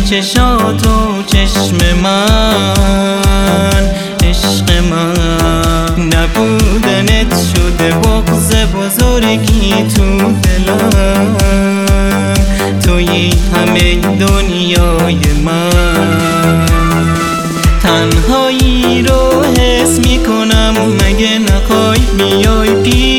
چشات و چشم من، عشق من. نبودنت شده بغض بزرگی تو دلم، تویی همه دنیای من. تنهایی رو حس میکنم، مگه نخوای بیای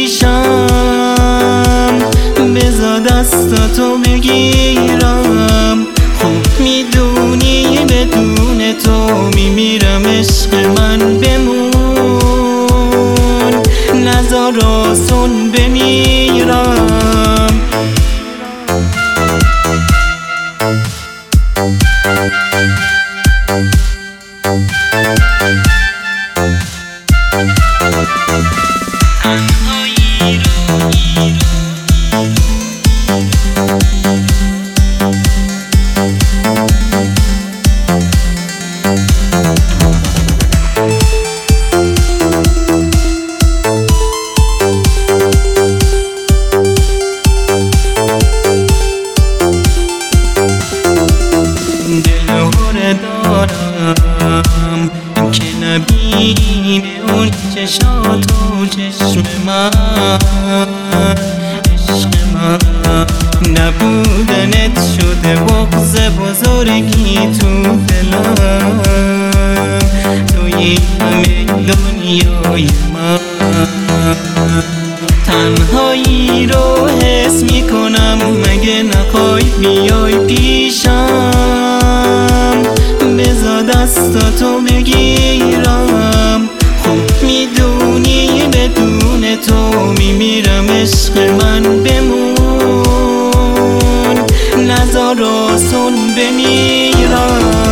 پیشم، بذار دستاتو بگیرم. خوب میدونی بدون تو میمیرم، عشق من بمون، نذار آسون بمیرم. دارم که نبینی اون چشات و چشم من، عشق من. نبودنت شده بغض بزرگی تو دلم، تویی همه دنیای من. تنهایی رو حس میکنم، مگه نخوای بیای پیشم، بذار دستاتو بگیرم. خوب میدونی بدون تو میمیرم، عشق من بمون، نذار آسون بمیرم.